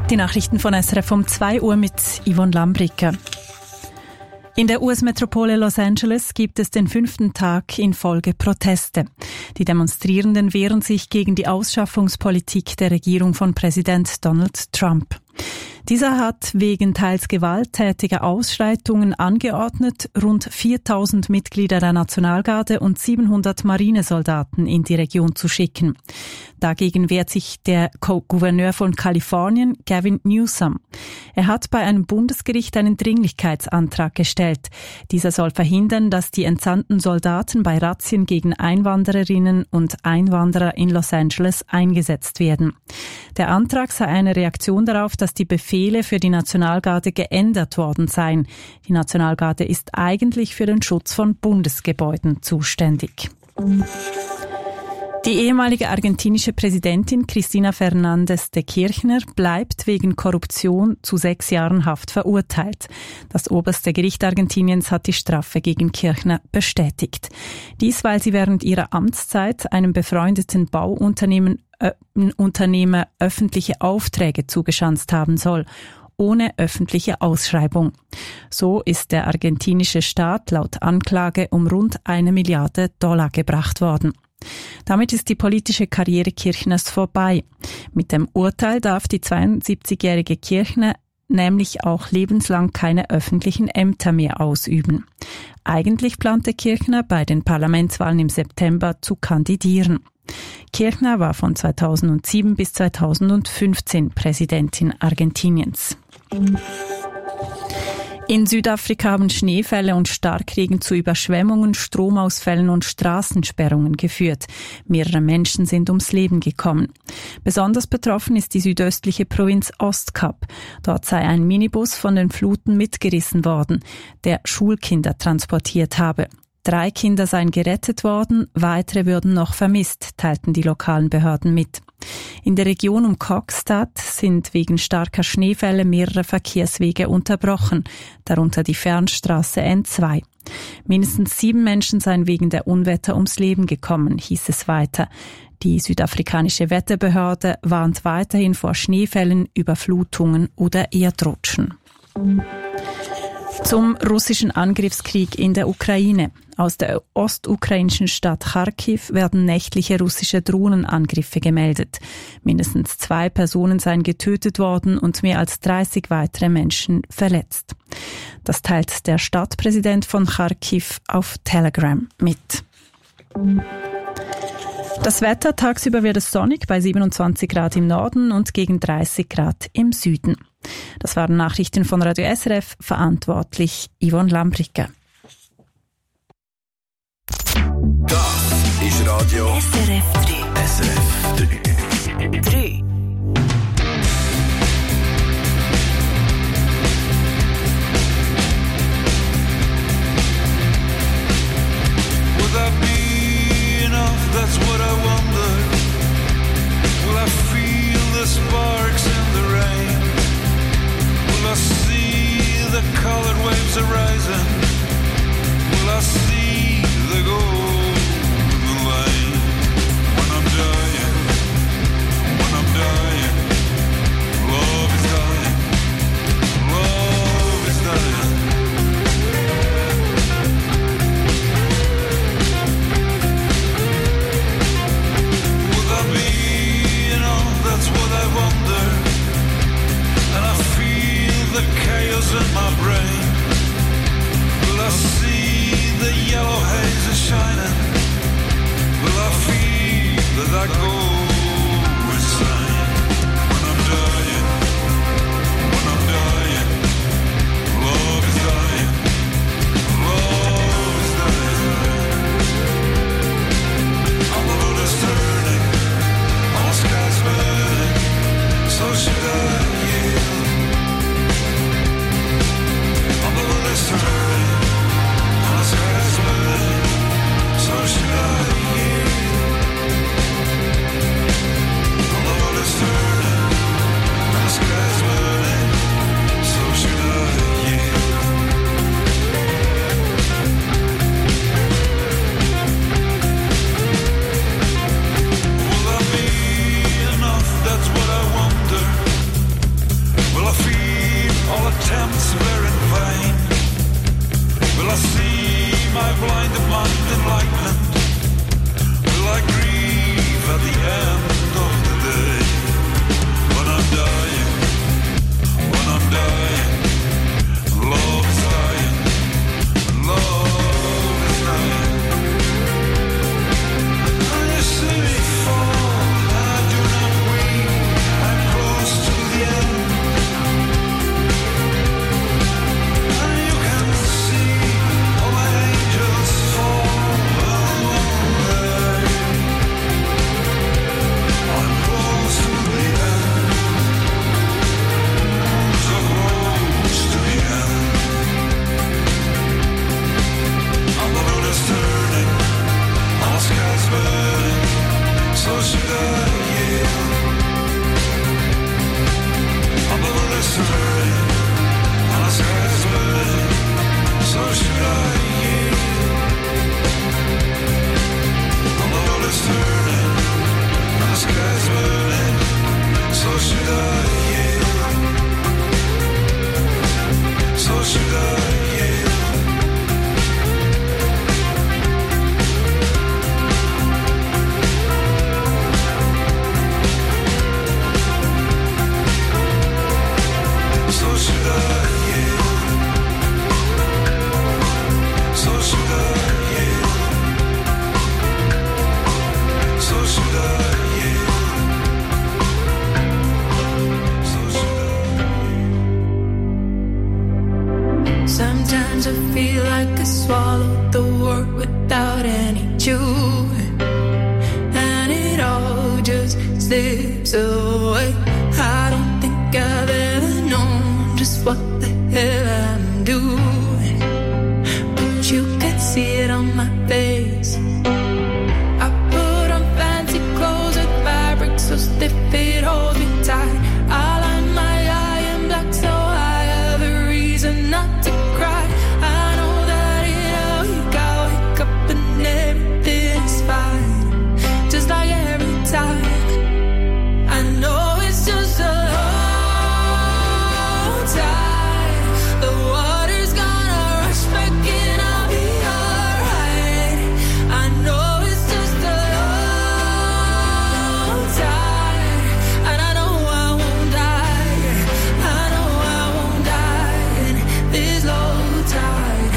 Die Nachrichten von SRF um 2 Uhr mit Yvonne Lambricker. In der US-Metropole Los Angeles gibt es den 5. Tag in Folge Proteste. Die Demonstrierenden wehren sich gegen die Ausschaffungspolitik der Regierung von Präsident Donald Trump. Dieser hat wegen teils gewalttätiger Ausschreitungen angeordnet, rund 4.000 Mitglieder der Nationalgarde und 700 Marinesoldaten in die Region zu schicken. Dagegen wehrt sich der Gouverneur von Kalifornien, Gavin Newsom. Er hat bei einem Bundesgericht einen Dringlichkeitsantrag gestellt. Dieser soll verhindern, dass die entsandten Soldaten bei Razzien gegen Einwandererinnen und Einwanderer in Los Angeles eingesetzt werden. Der Antrag sei eine Reaktion darauf, dass die Befehle für die Nationalgarde geändert worden seien. Die Nationalgarde ist eigentlich für den Schutz von Bundesgebäuden zuständig. Die ehemalige argentinische Präsidentin Cristina Fernández de Kirchner bleibt wegen Korruption zu 6 Jahren Haft verurteilt. Das oberste Gericht Argentiniens hat die Strafe gegen Kirchner bestätigt. Dies, weil sie während ihrer Amtszeit einem befreundeten Bauunternehmer öffentliche Aufträge zugeschanzt haben soll, ohne öffentliche Ausschreibung. So ist der argentinische Staat laut Anklage um rund $1 Milliarde gebracht worden. Damit ist die politische Karriere Kirchners vorbei. Mit dem Urteil darf die 72-jährige Kirchner nämlich auch lebenslang keine öffentlichen Ämter mehr ausüben. Eigentlich plante Kirchner bei den Parlamentswahlen im September zu kandidieren. Kirchner war von 2007 bis 2015 Präsidentin Argentiniens. In Südafrika haben Schneefälle und Starkregen zu Überschwemmungen, Stromausfällen und Straßensperrungen geführt. Mehrere Menschen sind ums Leben gekommen. Besonders betroffen ist die südöstliche Provinz Ostkap. Dort sei ein Minibus von den Fluten mitgerissen worden, der Schulkinder transportiert habe. 3 Kinder seien gerettet worden, weitere würden noch vermisst, teilten die lokalen Behörden mit. In der Region um Kokstad sind wegen starker Schneefälle mehrere Verkehrswege unterbrochen, darunter die Fernstraße N2. Mindestens 7 Menschen seien wegen der Unwetter ums Leben gekommen, hieß es weiter. Die südafrikanische Wetterbehörde warnt weiterhin vor Schneefällen, Überflutungen oder Erdrutschen. Zum russischen Angriffskrieg in der Ukraine. Aus der ostukrainischen Stadt Kharkiv werden nächtliche russische Drohnenangriffe gemeldet. Mindestens 2 Personen seien getötet worden und mehr als 30 weitere Menschen verletzt. Das teilt der Stadtpräsident von Kharkiv auf Telegram mit. Das Wetter: tagsüber wird es sonnig bei 27 Grad im Norden und gegen 30 Grad im Süden. Das waren Nachrichten von Radio SRF, verantwortlich Yvonne Lambricker. Das ist Radio SRF 3. SRF 3. Would that be enough? That's what I wonder. Will I feel the sparks in the rain? Will I see the colored waves arising? Will I see the golden light? When I'm dying, when I'm dying. should I yield? I'm a little burning, and the sky's burning. So should I yield? I'm a little turning, and the sky's burning. So should I yield? So should I yield? So should I yield? So should I yield? So should I yield? So should I? Sometimes I feel like I swallowed the world without any chewing, and it all just slips away. I don't think I've ever known just what the hell I'm doing, but you could see it on my face. I put on fancy clothes with fabric so stiff it holds me tight. I line my eye in black so I have a reason not to cry. I know that it'll wake up and everything's fine, just like every time. I know it's just a long time. The water's gonna rush back in, I'll be alright. I know it's just a long time, and I know I won't die. I know I won't die in this low tide.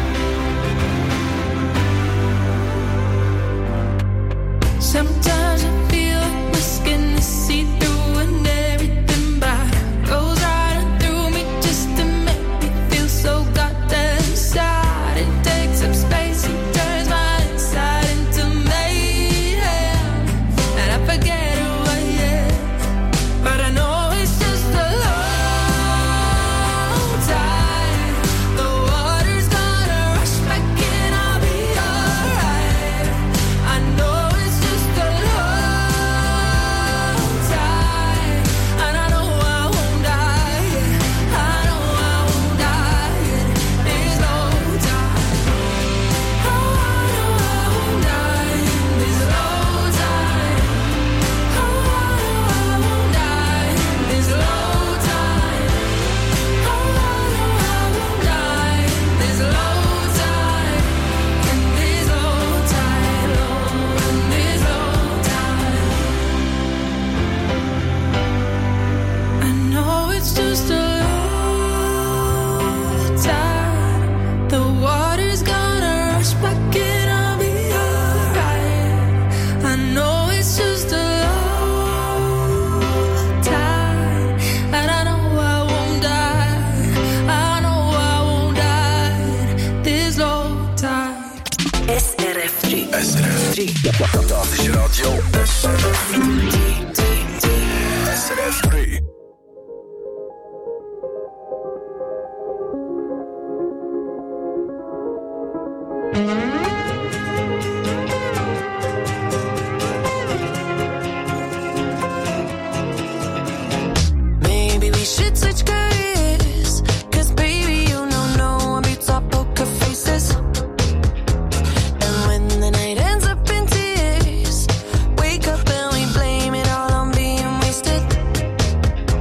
Sometimes I feel like my skin is see-through and everything black goes right through me just to make me feel so goddamn sad. It takes up space and turns my inside into mayhem, and I forget who I am. But I know it's just a long time. The water's gonna rush back in, I'll be alright. I know it's just a long time, and I know I won't die. I know I won't die in this low tide. Oh, I know I won't die in this low tide. Oh, I know I won't die in this low tide. Oh, I know I won't die in this low tide. In this low tide, in this low tide. I know it's just a low tide. The water's gonna rush back in, I'll be alright. I know it's just a low tide, and I know I won't die. I know I won't die in this low tide. SRF3. Dat is radio SRF. SRF3. Maybe we should switch careers, 'cause baby you know I'm beats up poker faces. And when the night ends up in tears, wake up and we blame it all on being wasted.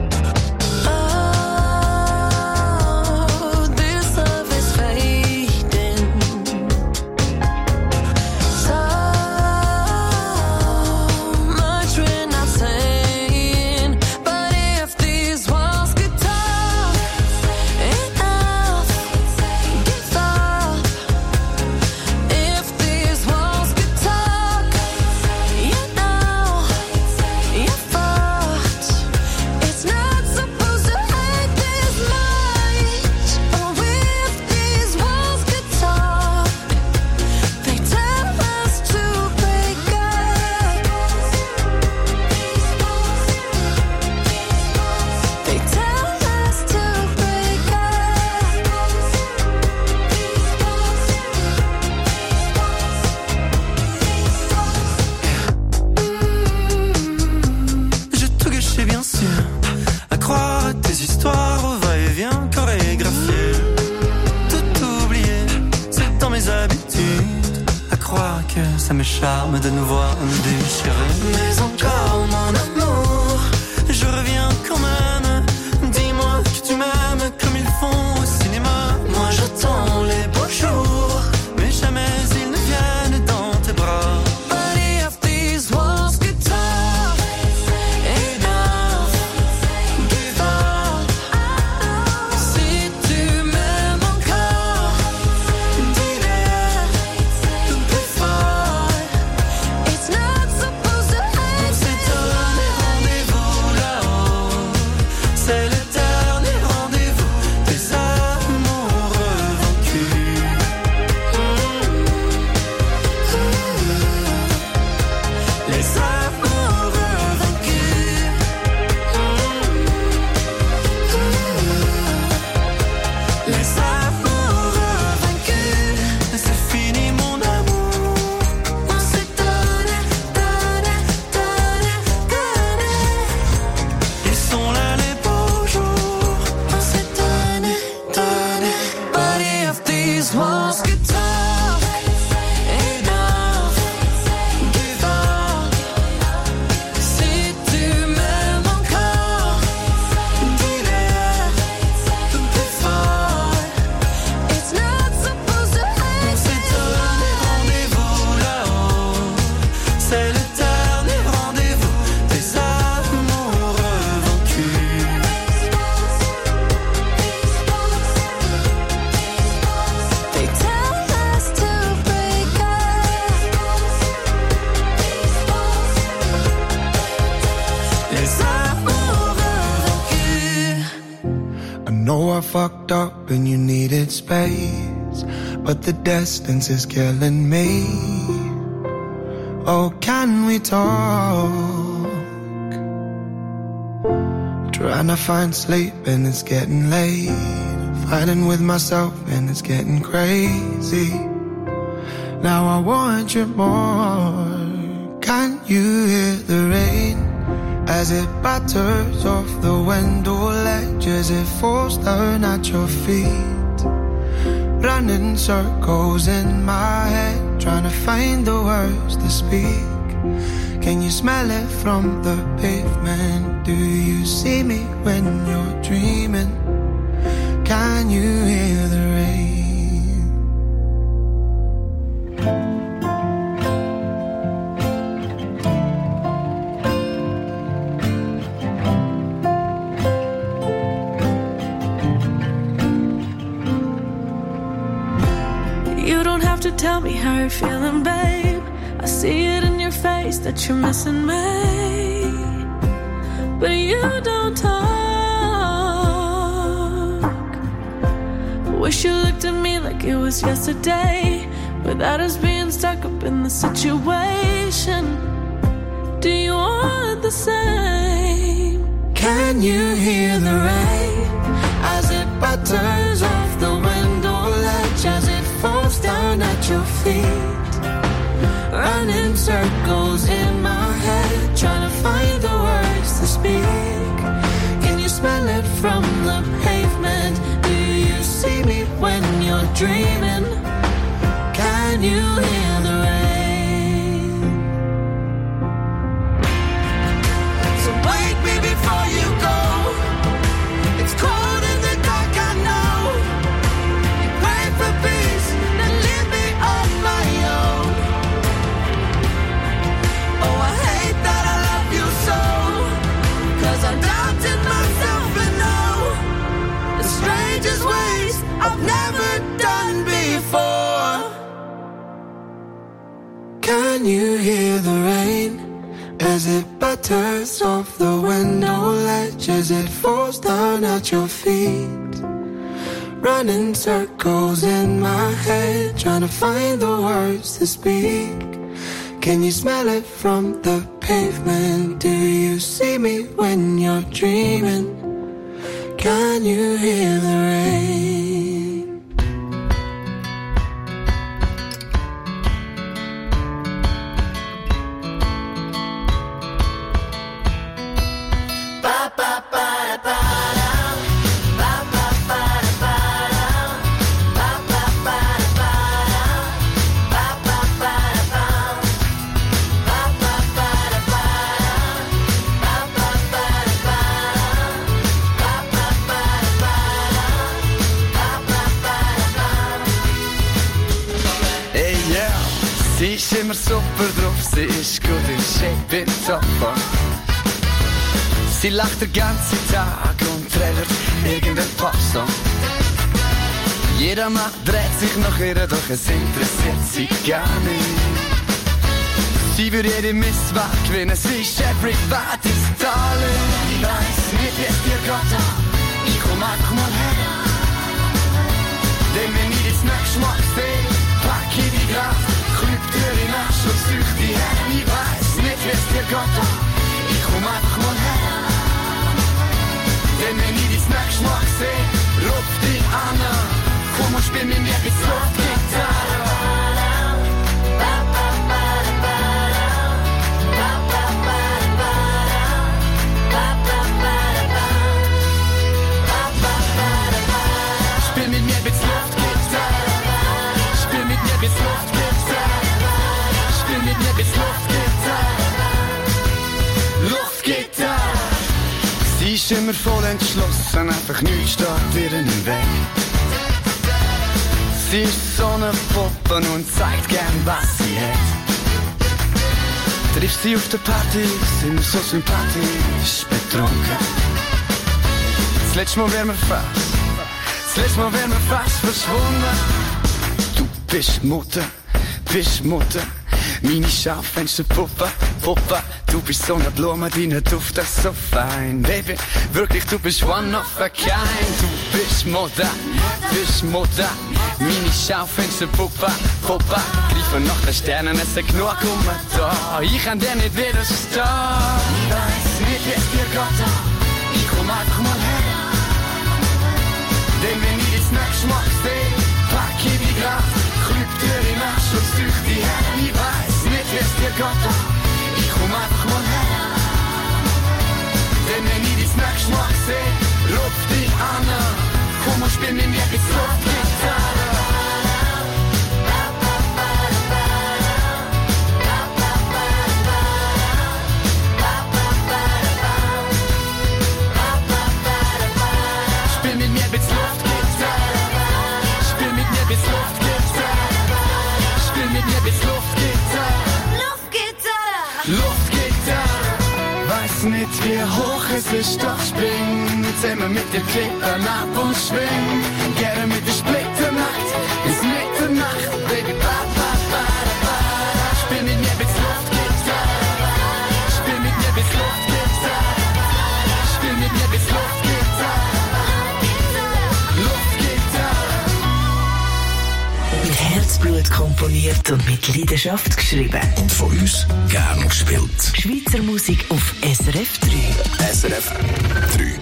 charme de nous voir déchirés. Mais encore mon amour, je reviens quand même. Dis-moi que tu m'aimes comme ils font au cinéma. Moi j'attends les beaux jours, mais jamais ils ne viennent dans tes bras. Body of these walls get tough. Enough, give up. Si tu m'aimes encore, dis-le plus fort. It's not supposed to end. On s'est donné rendez-vous là-haut. C'est le dernier rendez-vous des amoureux vaincus. Les amoureux vaincus. Les amoureux vaincus. C'est fini mon amour. On s'est donné. Ils sont là les beaux jours. On s'est donné. Body of these walls get tough. Enough, give up. Si tu m'aimes encore, dis-le plus fort. It's not supposed to end. On s'est donné rendez-vous là-haut. C'est le dernier rendez-vous des amoureux vaincus. They tell us to break up. Les amoureux vaincus. I know I fucked up and you needed space, but the distance is killing me. Oh, can we talk? Trying to find sleep and it's getting late. Fighting with myself and it's getting crazy. Now I want you more. Can you hear the rain as it batters off the window ledge, as it falls down at your feet? Running circles in my head, trying to find the words to speak. Can you smell it from the pavement? Do you see me when you're dreaming? Can you hear the rain? You don't have to tell me how you're feeling, babe. I see it in your face that you're missing me. But you don't talk. Wish you looked at me like it was yesterday, without us being stuck up in the situation. Do you want the same? Can you hear the rain as it batters off the window ledge, as it falls down at your feet? Running circles in my head, trying to find the words to speak. Can you smell it from the pavement? Do you see me when you're dreaming? Can you hear the rain? So wake me before you go. It's cold in the dark, I know. You pray for peace, then leave me on my own. Oh, I hate that I love you so, 'cause I doubted myself and know the strangest ways I've never done before. Can you hear the rain as it batters off the window ledge, as it falls down at your feet? Running circles in my head, trying to find the words to speak. Can you smell it from the pavement? Do you see me when you're dreaming? Can you hear the rain? ist immer super drauf, sie ist gut in Shape, in Topform. Sie lacht den ganzen Tag und trällert irgendein Popsong. Jeder Mann dreht sich nach ihr, doch es interessiert sie gar nicht. Sie würde jede Misswahl gewinnen, sie ist everybody's darling. Ich weiss nicht, wie es dir geht, ich komm einfach mal her. Denn wenn ich das nächste Mal sehe, pack ich die grad, klüpp dir in Arsch und such die her. Ich weiss nicht, wie es dir geht, ich komm einfach mal her. Denn wenn ich das nächste Mal sehe, ruf dich an, komm und spiel mit mir bis Luftgitarre. Spiel mit mir bis Luftgitarre. Spiel mit mir bis Luftgitarre. Spiel mit mir bis Luftgitarre. Luftgitarre. Sie ist immer voll entschlossen, einfach nichts steht ihr im Weg. Sie ist so eine Puppe und zeigt gern, was sie hat. Triff sie auf der Party, sind wir so sympathisch betrunken. Das letzte Mal wären wir fast verschwunden. Du bist Mutter, meine Schaufensterpuppe, du bist so eine Blume, deine Duft ist so fein. Baby, wirklich, du bist one of a kind. Du bist Mutter, meine Schaufensterpuppe, greife nach den Sternen, es ist genug da. Ich kann dir nicht widerstehen. Ich weiss nicht, wie es dir geht, ich komm einfach mal her. Denn wenn ich das nächste Mal sehe, pack ich die grad, klüpp dir in Arsch und such die her. Ich weiss nicht, wie es dir geht, ich komm einfach mal her. Denn wenn ich das nächste Mal sehe, ruf dich an, komm und spiel mit mir bis Luftgitarre. Spiel mit mir bis Luftgitarre. Spiel mit mir bis Luftgitarre. Spiel mit mir bis Luftgitarre. Luftgitarre. Weiß nicht, wie hoch es ist, doch spring immer mit den Klippern ab und schwing. Gerne mit der Splitternacht bis Mitternacht, Baby, ba, ba, ba, ba. Spiel mit mir bis Luftgitarre. Spiel mit mir bis Luftgitarre. Spiel mit mir bis Luftgitarre. Mit Herzblut komponiert und mit Leidenschaft geschrieben. Und von uns gern gespielt. Schweizer Musik auf SRF 3. SRF 3.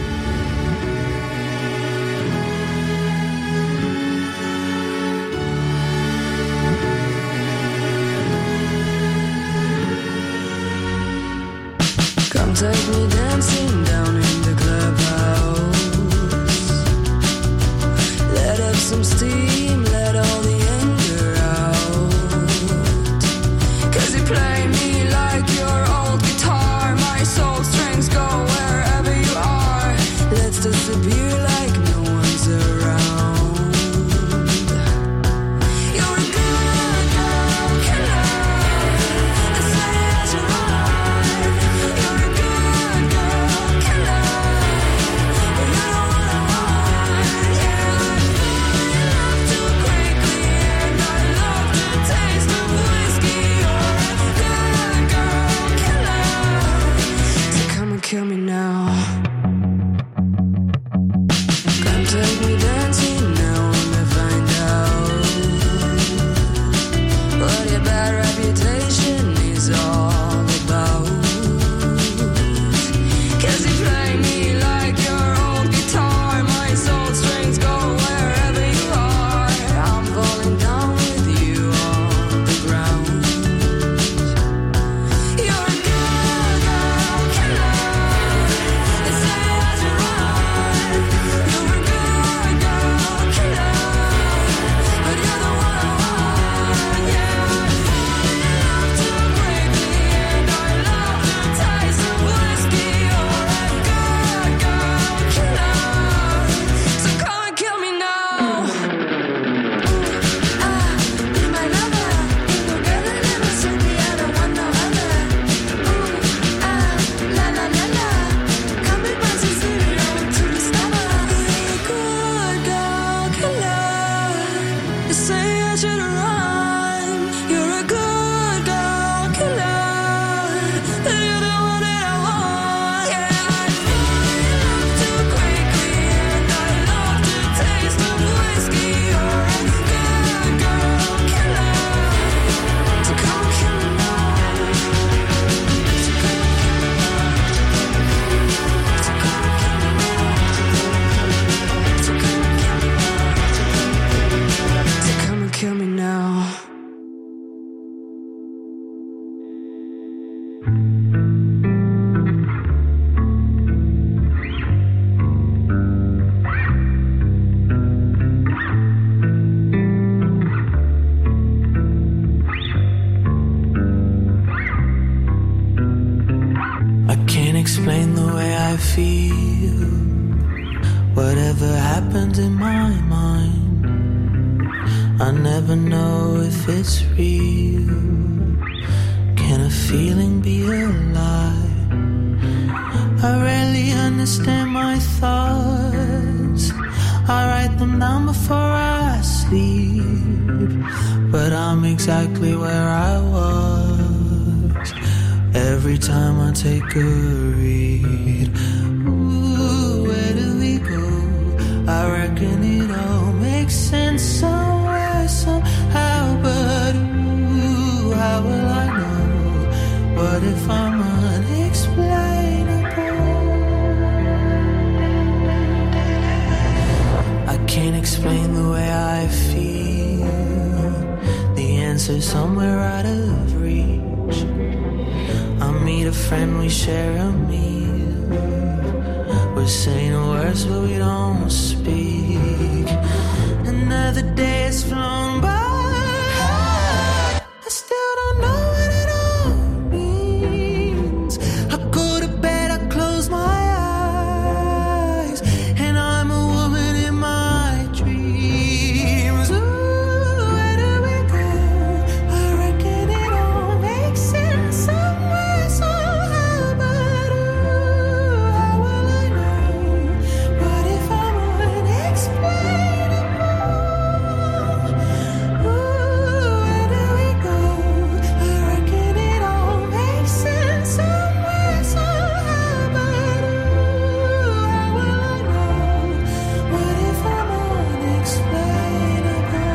Come take me dancing down in the clubhouse. Let up some steam, let all the anger out. 'Cause you play me like your old guitar. My soul strings go wherever you are. Let's disappear like no one's around. You're a good girl killer. That's what you are. You're a good girl killer. But you know what I want. Yeah, I'm good enough to Explain the way I feel. Whatever happens in my mind, I never know if it's real. Can a feeling be a lie? I rarely understand my thoughts. I write them down before I sleep, but I'm exactly where I was every time I take a read. Ooh, where do we go? I reckon it all makes sense somewhere, somehow. But ooh, how will I know? What if I'm unexplainable? I can't explain the way I feel. The answer's somewhere out of reach. I meet a friend, we share a meal. We're saying words but we don't speak. Another day has flown by. I still don't know what it all means. I go to bed, I close my eyes, and I'm a woman in my dreams. Ooh, where do we go? I reckon it all makes sense somewhere, somehow. But ooh, how will I know? What if I'm unexplainable? Ooh, where do we go? I reckon it all makes sense somewhere, somehow. But ooh, how will I know? What if I'm unexplainable?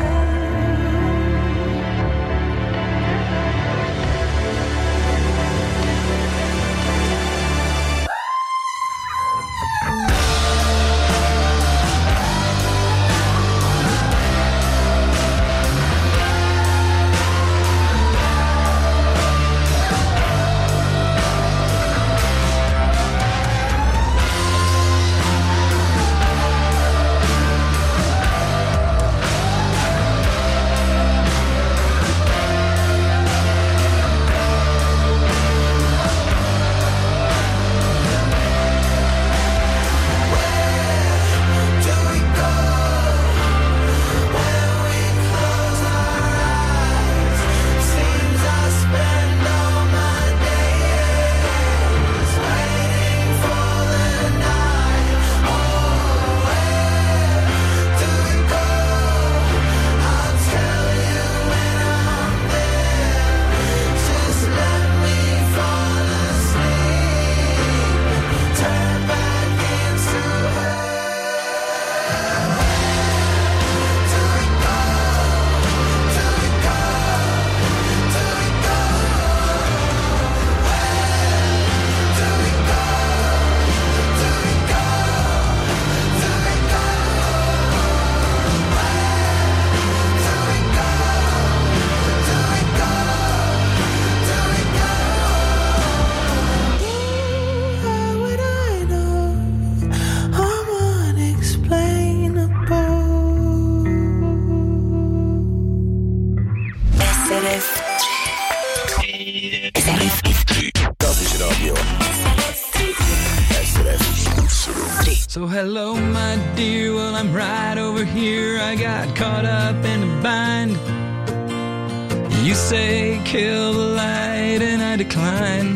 How would I know? I'm unexplainable. SRF. Dat is radio. SRF. So hello, my dear, well, I'm right over here. I got caught up in a bind. You say kill the light and I decline.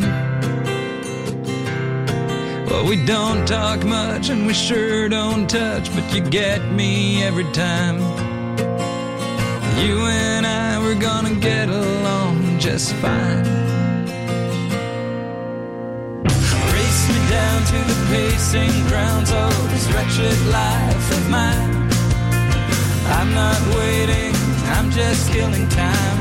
Well, we don't talk much and we sure don't touch, but you get me every time. You and I, we're gonna get along just fine. Race me down to the pacing grounds of this wretched life of mine. I'm not waiting, I'm just killing time.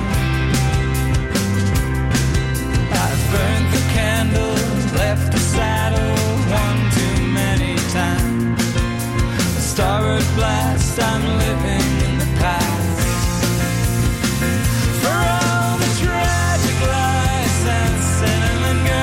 I've burned the candle, left the saddle one too many times. A starboard blast, I'm living in the past. For all the tragic lies and cinnamon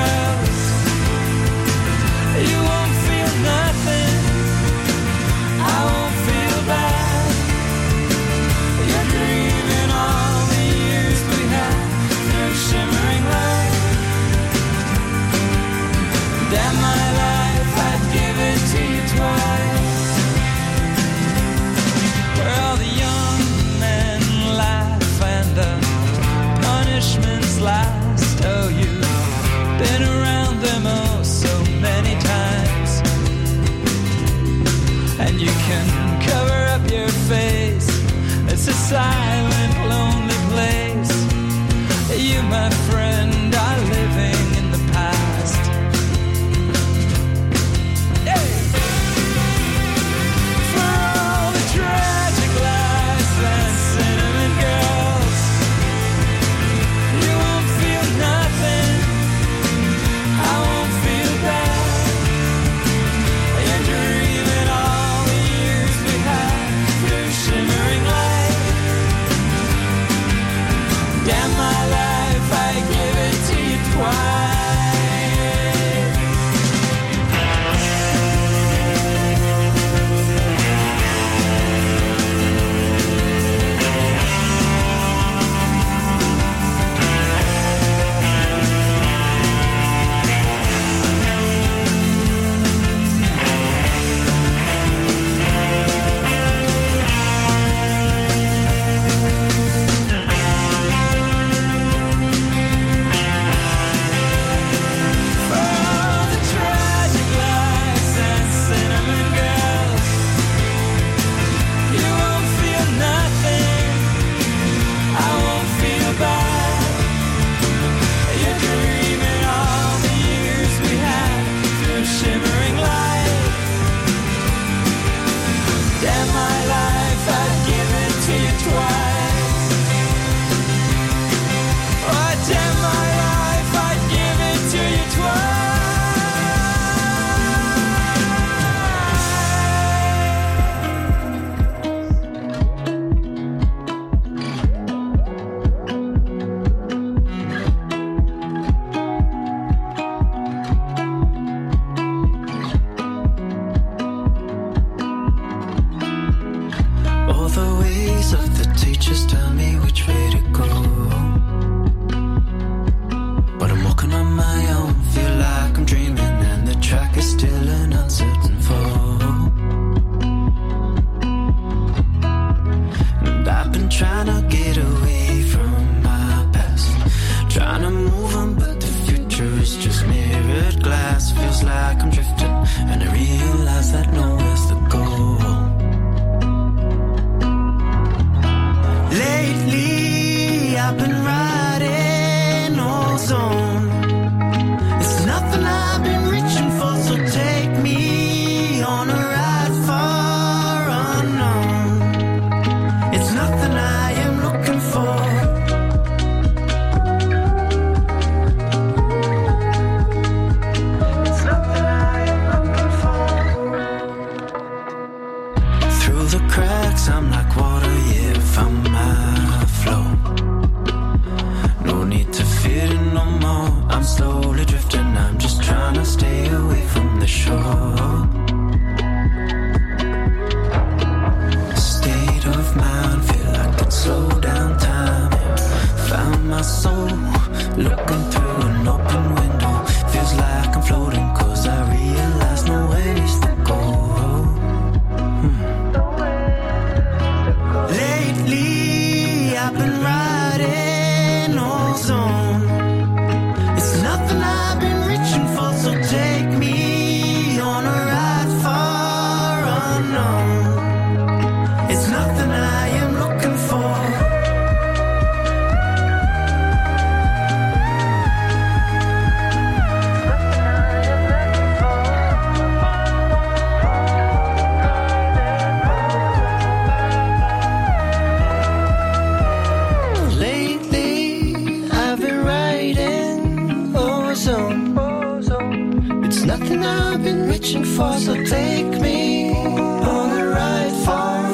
ozone. It's nothing I've been reaching for, so take me on a ride far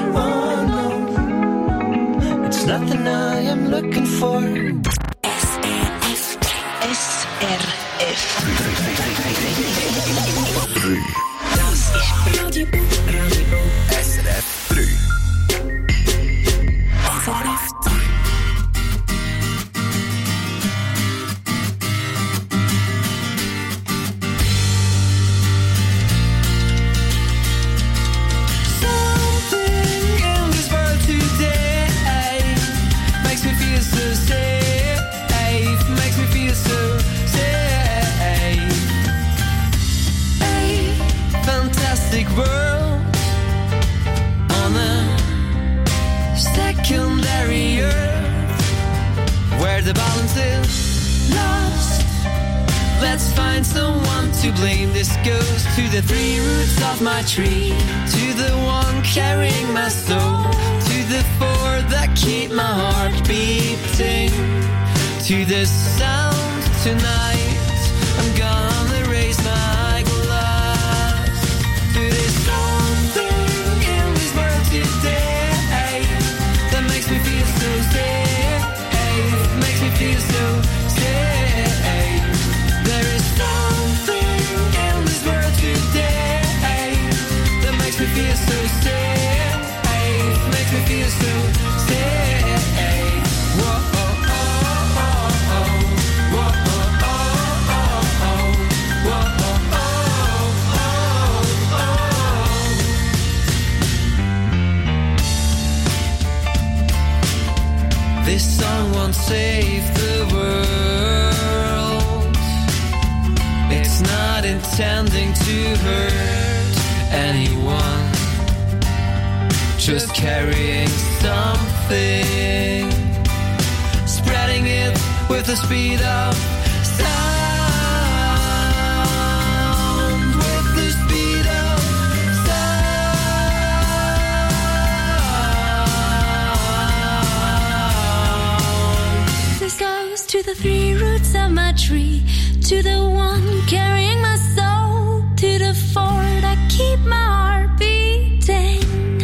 unknown. It's nothing I am looking for. SRF. Das ist Radio SRF 3. SRF 3. World on a secondary earth where the balance is lost. Let's find someone to blame. This goes to the 3 roots of my tree, to the one carrying my soul, to the 4 that keep my heart beating, to the sound tonight. I'm gonna raise my glass. There's something in this world today that makes me feel so safe, makes me feel so safe. There is something in this world today that makes me feel so safe, makes me feel so safe. Whoa, oh, oh, oh, oh. Whoa, oh, oh, oh, oh. Whoa, oh, oh, oh, oh. This song won't save the world. It's not intending to hurt anyone, just carrying something, spreading it with the speed of sound, with the speed of sound. This goes to the 3 roots of my tree, to the one carrying my soul, to the 4 that keep my heart beating.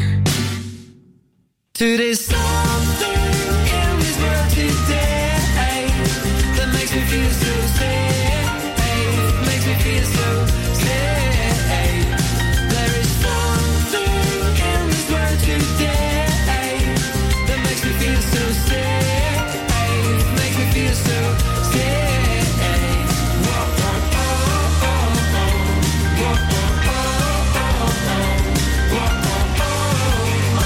To this something in this world today that makes me feel so safe, makes me feel so safe. There is something in this world today that makes me feel so safe, makes me feel so safe. Whoa, oh, oh, oh, oh. Whoa, oh, oh, oh, oh. Whoa, oh, oh, oh, oh.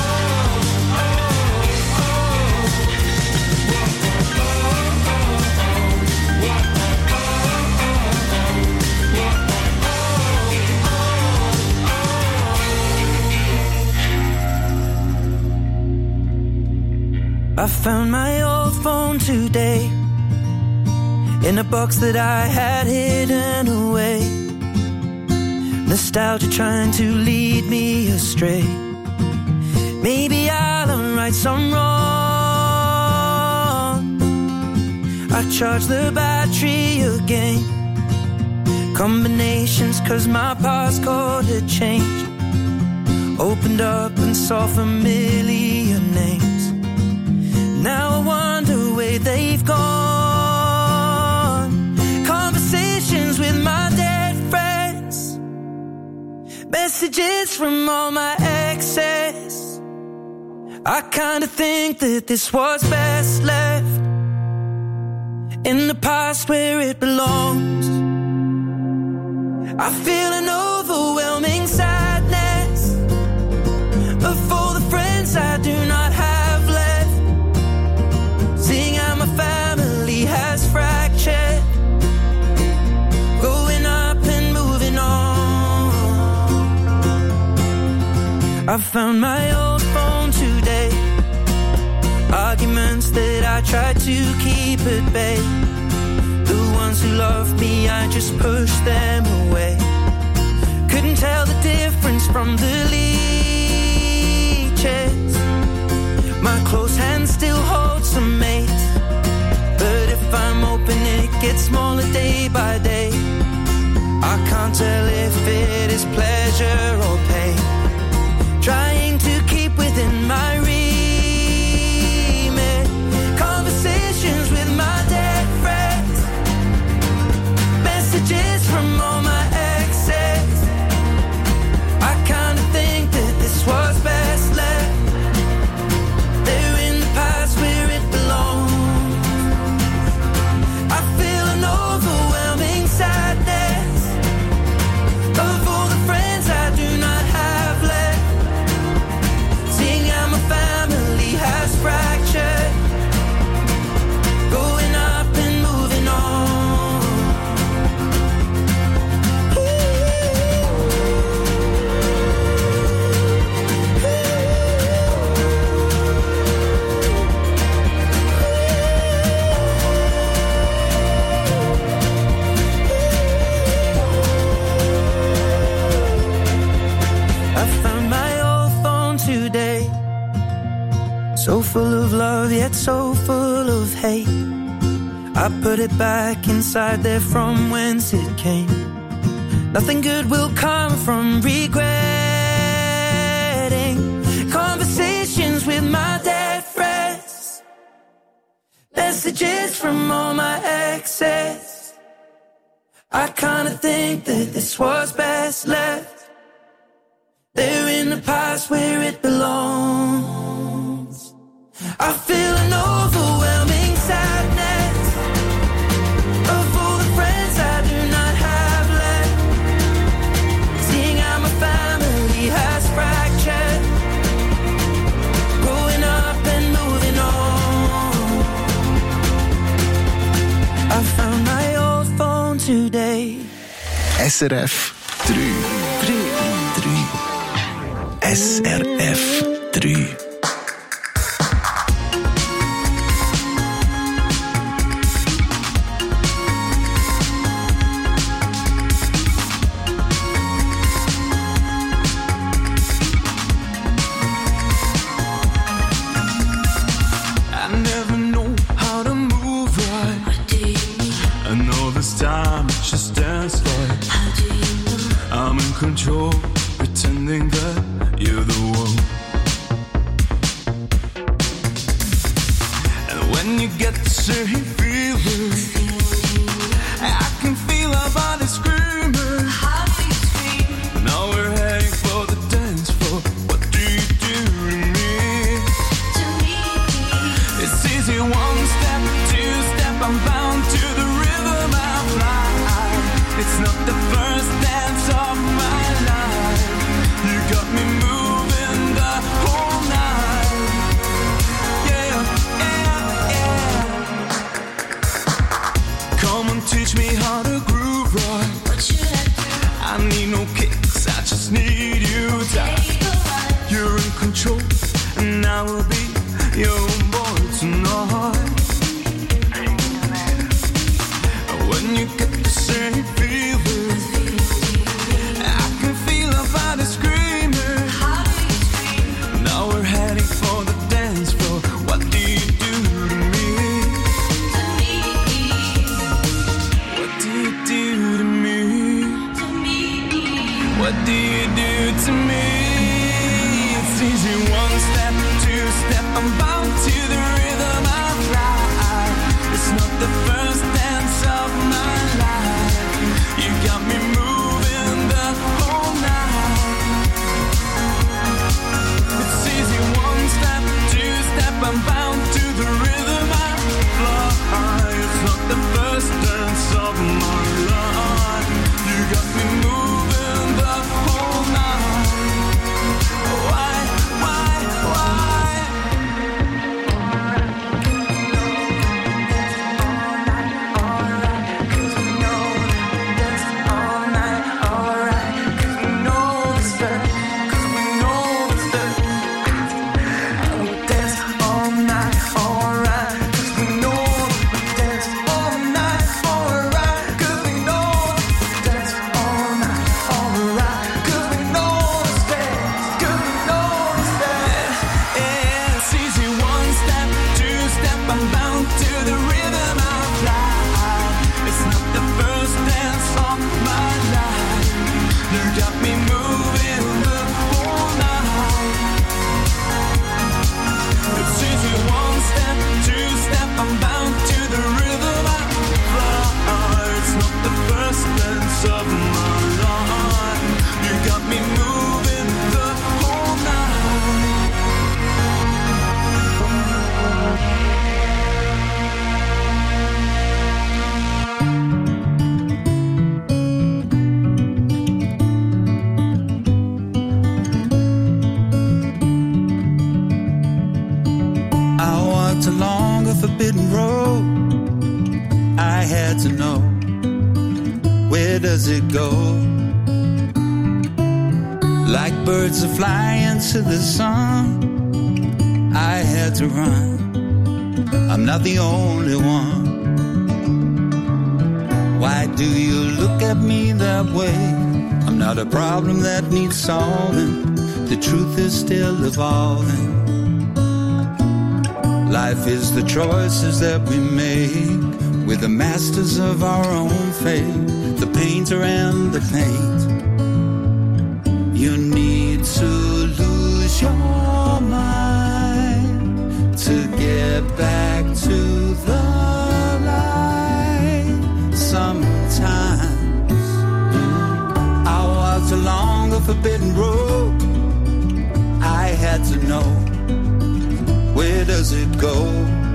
I found my old phone today in a box that I had hidden away. Nostalgia trying to lead me astray. Maybe I'll unright some wrong. I charge the battery again. Combinations cause my passcode had changed. Opened up and saw familiar names. Now I wonder where they've gone. Conversations with my dead friends. Messages from all my exes. I kinda think that this was best left in the past where it belongs. I feel an overwhelming sadness of all the friends I do not have left. Seeing how my family has fractured, growing up and moving on. I found my old phone today. Arguments that I tried to keep at bay. The ones who loved me, I just pushed them away. Couldn't tell the difference from the leeches. My close hand still holds some mates, but if I'm open it gets smaller day by full of love, yet so full of hate. I put it back inside there from whence it came. Nothing good will come from regretting conversations with my dead friends, messages from all my exes. I kinda think that this was best left there in the past where it belongs. I feel an overwhelming sadness of all the friends I do not have left, seeing how my family has fractured, growing up and moving on. I found my old phone today. SRF 3. SRF 3. Time just dance like I'm in control, pretending that you're the one. And when you get the same feeling, I can feel our body screaming. Now we're heading for the dance floor. What do you do to me? It's easy, one step, two step, I'm bound to the rhythm I fly. It's not the first dance of my life. You got me moving the whole night. Yeah, yeah, yeah. Come and teach me how to groove right. What should I do? I need no kicks, I just need you tight. You're in control, and I will be your boy tonight. When you get the same feeling, I can feel our body screaming. Now we're heading for the dance floor. What do you do to me? What do you do to me? What do you do to me? It's easy, one step, two step, I'm bound to the rhythm I fly. It's not the first dance of my life. You got me moving the whole night. It's easy, one step, two step, I'm bound to the rhythm I fly. It's not the first dance of my life. You got me moving the whole night. Why, why, why? Does it go? Like birds are flying to the sun, I had to run. I'm not the only one. Why do you look at me that way? I'm not a problem that needs solving. The truth is still evolving. Life is the choices that we make. We're the masters of our own fate, the painter and the paint. You need to lose your mind to get back to the light. Sometimes I walked along a forbidden road. I had to know, where does it go?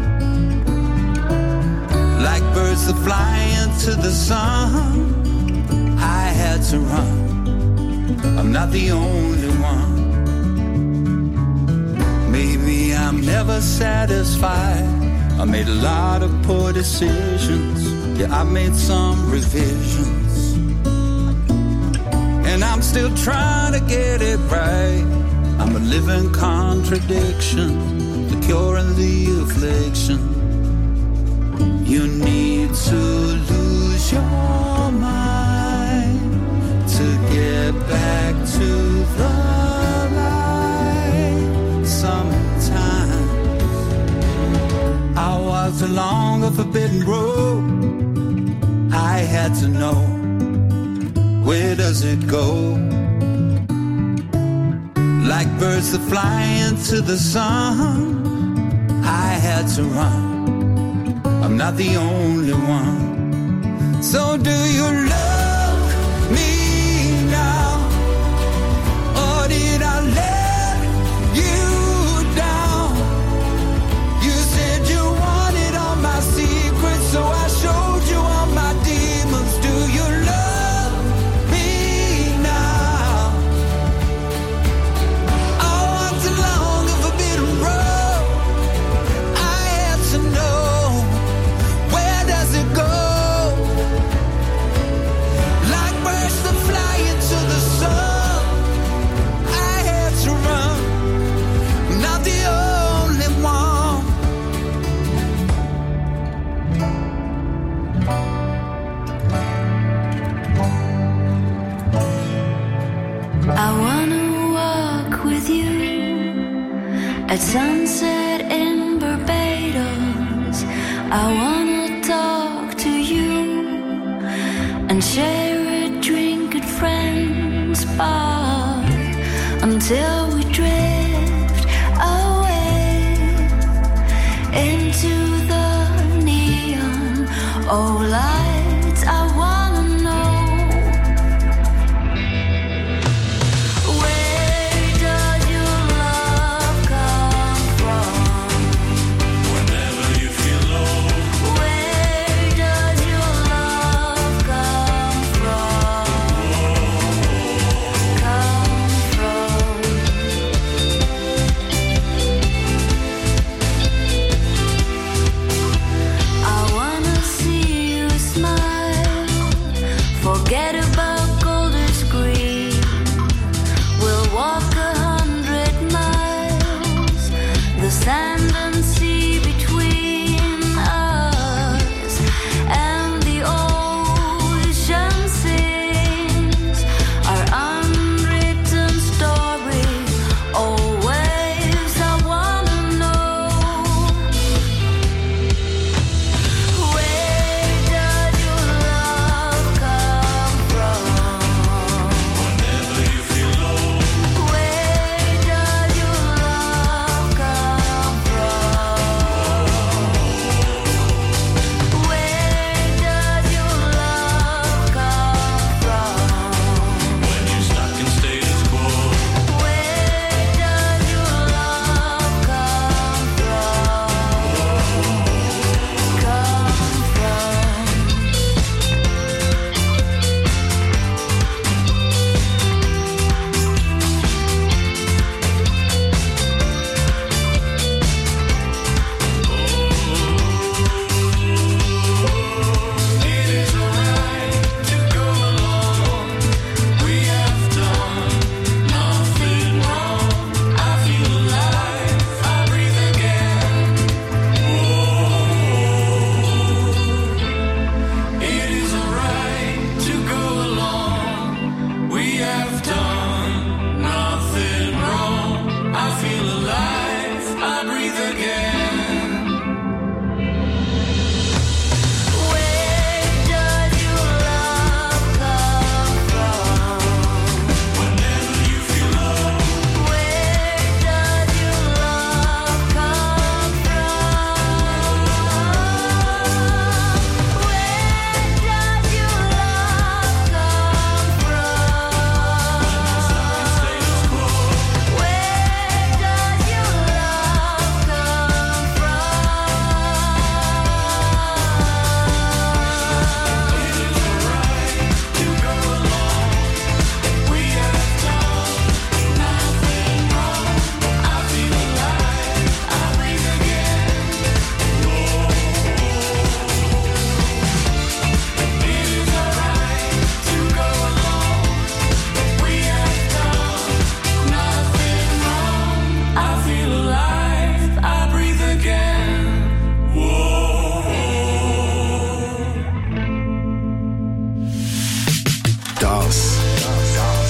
Like birds that fly into the sun, I had to run. I'm not the only one. Maybe I'm never satisfied. I made a lot of poor decisions. Yeah, I made some revisions, and I'm still trying to get it right. I'm a living contradiction, the cure and the affliction. You need to lose your mind to get back to the light. Sometimes I walked along a forbidden road. I had to know, where does it go? Like birds that fly into the sun, I had to run. I'm not the only one. So do you love me now? Or did I let you down? You said you wanted all my secrets, so I showed you all my demons. Do you love me now? I walked along a forbidden road. I had to know, where does it go? Like birds that fly into the sun, I had to run. I'm not the only one. I wanna walk with you at sunset in Barbados. I wanna talk to you and share a drink at friends' bar until we drift away into the neon. Oh, lights, I wanna know, where does your love come from? Whenever you feel low, Where does your love come from? Come from? I wanna see you smile. Forget about Golders Green. We'll walk 100 miles. The sand and sea between us, and the ocean sings our unwritten story. Oh, waves, I wanna know, where does your love come from?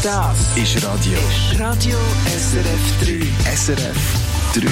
Das ist Radio SRF 3. SRF 3.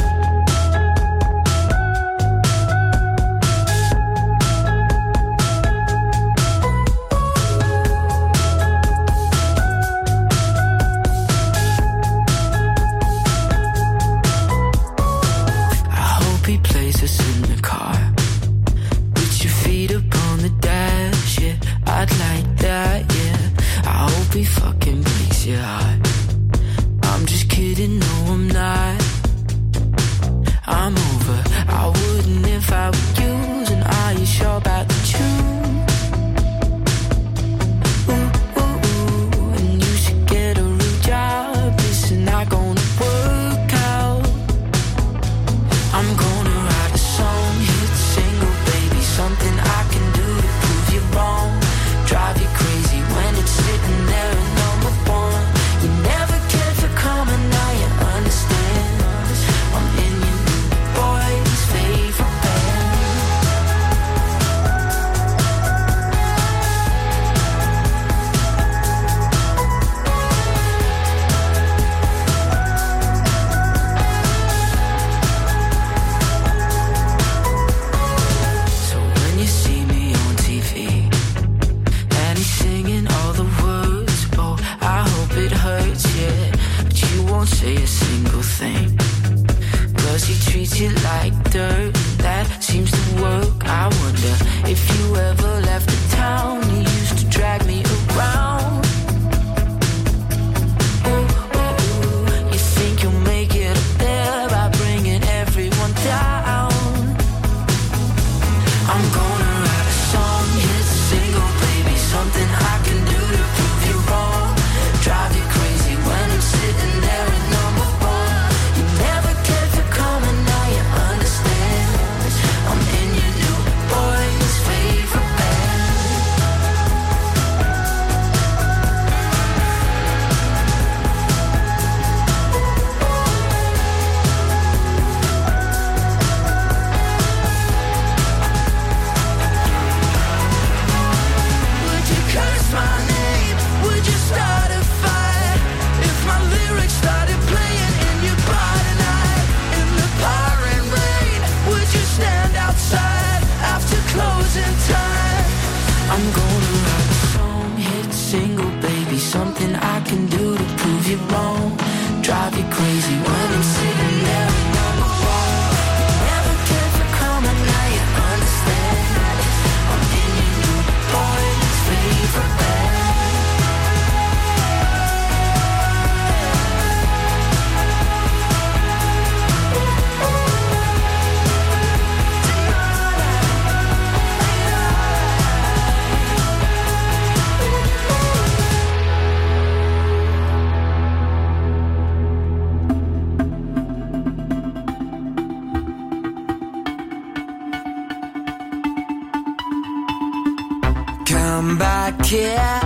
Come back here,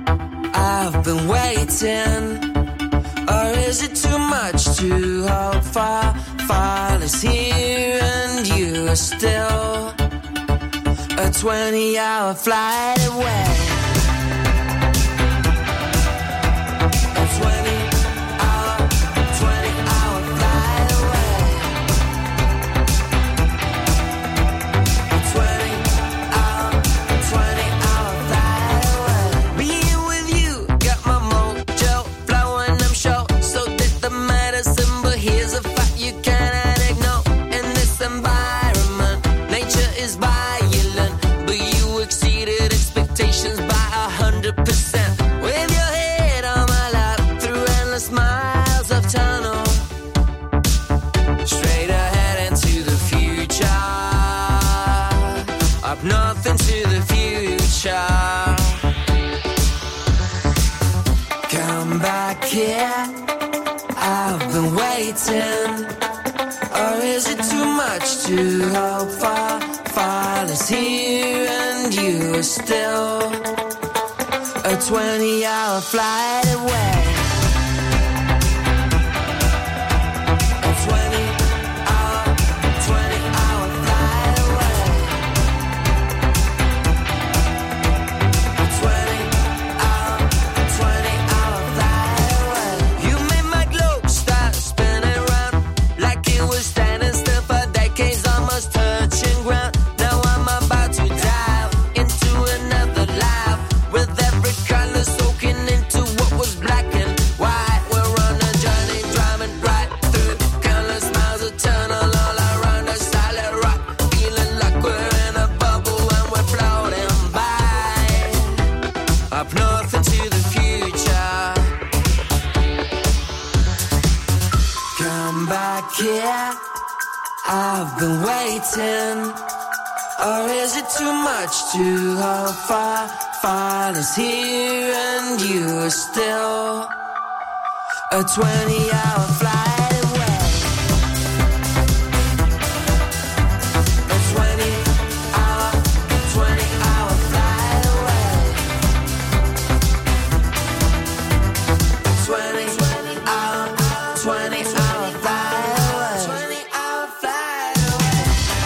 I've been waiting. Or is it too much to hope for? Fall is here and you are still a 20-hour flight away. A 20-hour flight away. A 20-hour flight away. Being with you got my mojo flowing, I'm sure. So did the medicine, but here's a fact you cannot ignore. In this environment, nature is violent, but you exceeded expectations by 100%. With your head on my lap through endless miles of tunnel, straight ahead into the future, up north into the future. Come back here, I've been waiting. Or is it too much to hope for? Fall is here and you are still a 20-hour flight away. A 20-hour flight away. A 20-hour up north into the future. Come back here, I've been waiting. Or is it too much to hope for? Father's here and you're still a 20-hour flight away. A 20-hour flight away. 20-hour flight away. 20-hour flight away.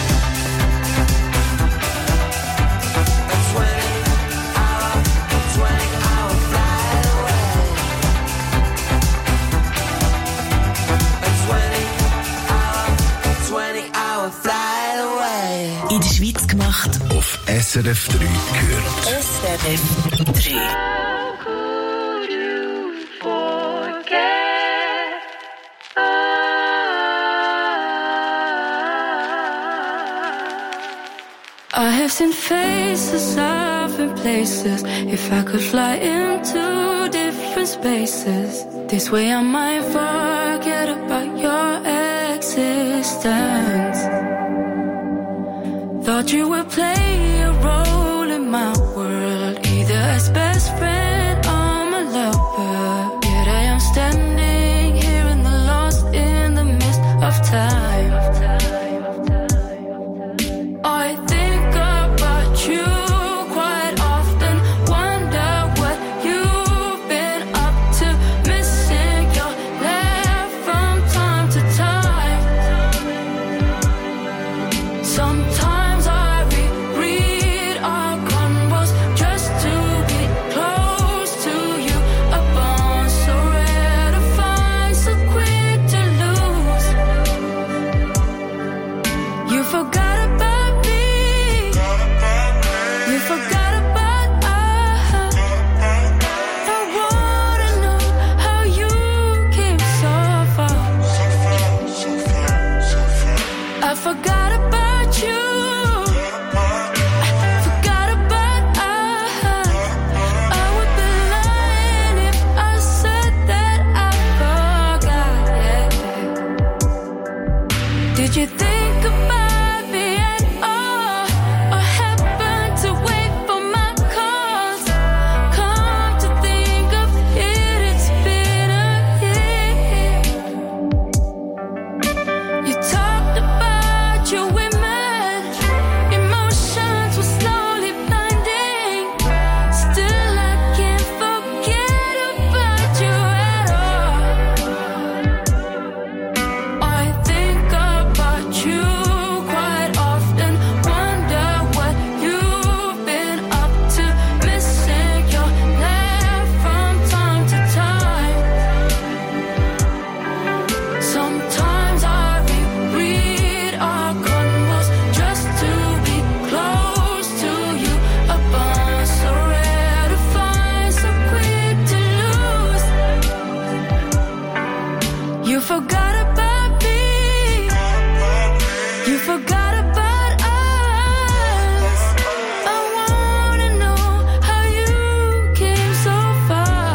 A 20-hour flight away. In der Schweiz gemacht. Auf SRF 3 gehört. SRF 3. I have seen faces, I've been places. If I could fly into different spaces, this way I might forget about your existence. Thought you would play a role in my world, either as best friend or my lover. Yet I am standing here in the lost in the mist of time. I think about you quite often, wonder what you've been up to, missing your laugh from time to time. Sometimes I reread our convos just to be close to you. A bond so rare to find, so quick to lose. You forgot about me. You forgot about us. I wanna know how you came so far. I forgot about you. I forgot about us. I would be lying if I said that I forgot. Yeah. Did you think about me at all? Or happen to wait for my calls? Come to think of it, it's been a year. You talked about your women, emotions were slowly blinding. Still I can't forget about you at all. I think about you quite often, wonder what you've been up to, missing your laugh from time to time. Sometimes I reread our convos just to be close to you. A bond so rare to find, so quick to lose. You forgot about me. You forgot about us. I wanna know how you came so far.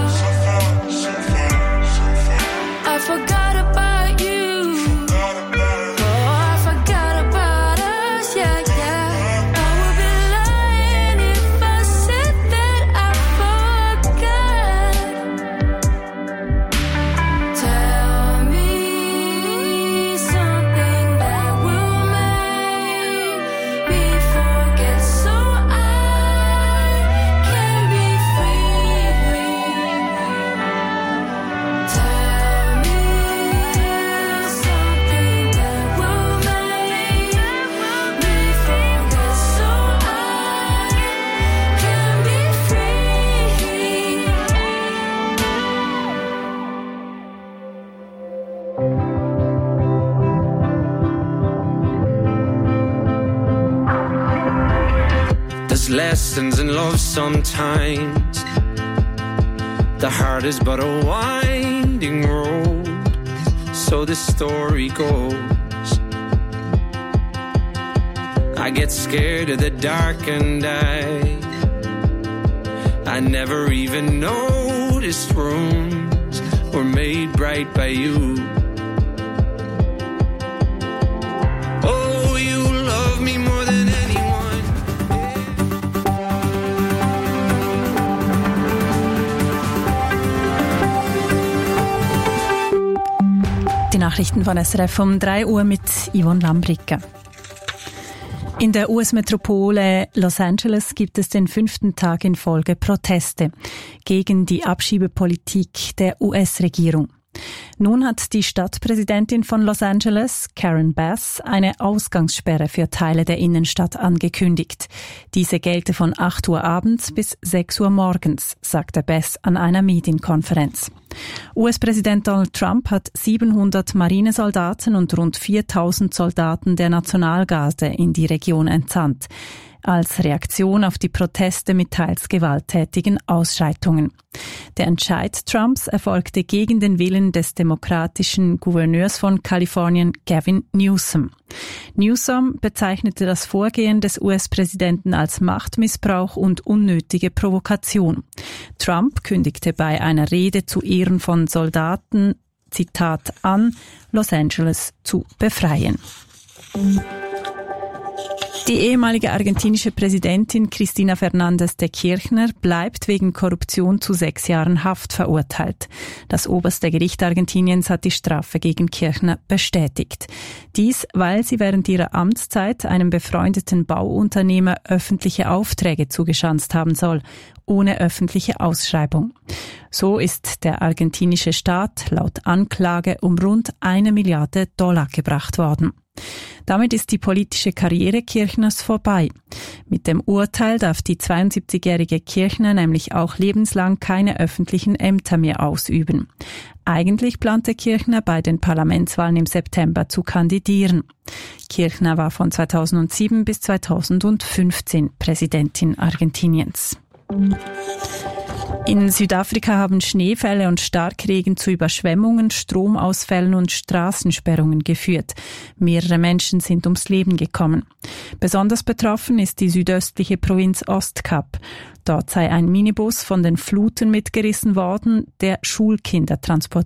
I forgot about you. Oh, I forgot about us. Yeah, yeah. I would be lying if I said that I forgot. Tell me something that will make me forget, so I can be free. Tell me something that will make me forget, so I can be free. There's lessons in love sometimes. The heart is but a winding road. So the story goes. I get scared of the dark and I I never even noticed rooms were made bright by you. Oh, you love me more than anyone. Die Nachrichten von SRF um 3 Uhr mit Yvonne Lambricke. In der US-Metropole Los Angeles gibt es den 5. Tag in Folge Proteste gegen die Abschiebepolitik der US-Regierung. Nun hat die Stadtpräsidentin von Los Angeles, Karen Bass, eine Ausgangssperre für Teile der Innenstadt angekündigt. Diese gelte von 8 Uhr abends bis 6 Uhr morgens, sagte Bass an einer Medienkonferenz. US-Präsident Donald Trump hat 700 Marinesoldaten und rund 4000 Soldaten der Nationalgarde in die Region entsandt, als Reaktion auf die Proteste mit teils gewalttätigen Ausschreitungen. Der Entscheid Trumps erfolgte gegen den Willen des demokratischen Gouverneurs von Kalifornien, Gavin Newsom. Newsom bezeichnete das Vorgehen des US-Präsidenten als Machtmissbrauch und unnötige Provokation. Trump kündigte bei einer Rede zu Ehren von Soldaten, Zitat, an, Los Angeles zu befreien. Die ehemalige argentinische Präsidentin Cristina Fernández de Kirchner bleibt wegen Korruption zu 6 Jahren Haft verurteilt. Das oberste Gericht Argentiniens hat die Strafe gegen Kirchner bestätigt. Dies, weil sie während ihrer Amtszeit einem befreundeten Bauunternehmer öffentliche Aufträge zugeschanzt haben soll, ohne öffentliche Ausschreibung. So ist der argentinische Staat laut Anklage um rund $1 Milliarde gebracht worden. Damit ist die politische Karriere Kirchners vorbei. Mit dem Urteil darf die 72-jährige Kirchner nämlich auch lebenslang keine öffentlichen Ämter mehr ausüben. Eigentlich plante Kirchner bei den Parlamentswahlen im September zu kandidieren. Kirchner war von 2007 bis 2015 Präsidentin Argentiniens. In Südafrika haben Schneefälle und Starkregen zu Überschwemmungen, Stromausfällen und Straßensperrungen geführt. Mehrere Menschen sind ums Leben gekommen. Besonders betroffen ist die südöstliche Provinz Ostkap. Dort sei ein Minibus von den Fluten mitgerissen worden, der Schulkinder transportiert.